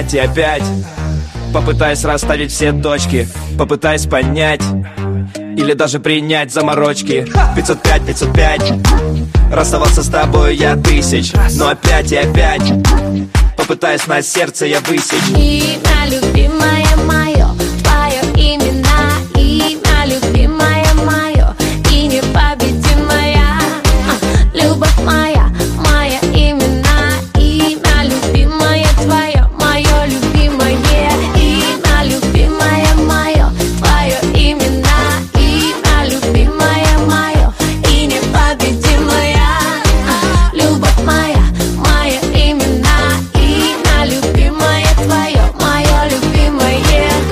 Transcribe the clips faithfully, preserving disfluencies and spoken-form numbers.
опять и опять. Попытаясь расставить все точки, попытаясь понять или даже принять заморочки. Пятьсот пять, пятьсот пять. Расставался с тобой я тысяч, но опять и опять. Попытаясь на сердце я высечь. Имя любимое мое, твое имена. Имя любимое мое и непобедимая. Любовь моя, моя имена. Имя любимое твое, мое любимое. Имя любимое мое, твое имена. Имя любимое мое и непобедимая. Любовь моя, моя имена. Имя любимое твое, мое любимое.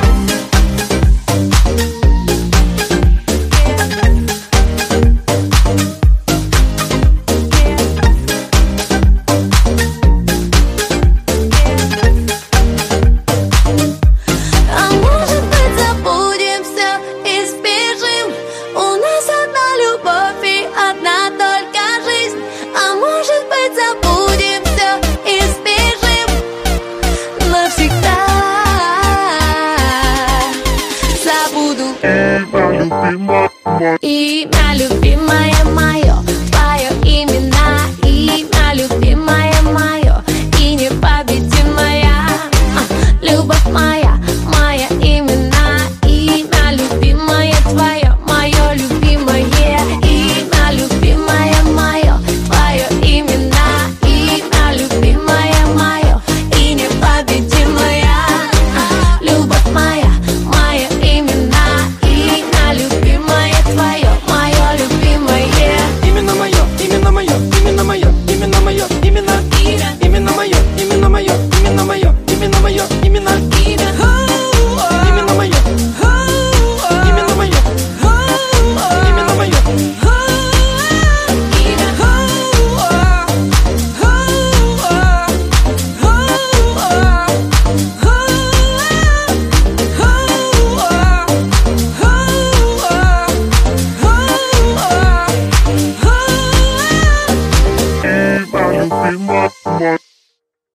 А может быть забудем все и сбежим? У нас одна любовь и одна только жизнь. А может быть забудем все и сбежим навсегда. Забуду имя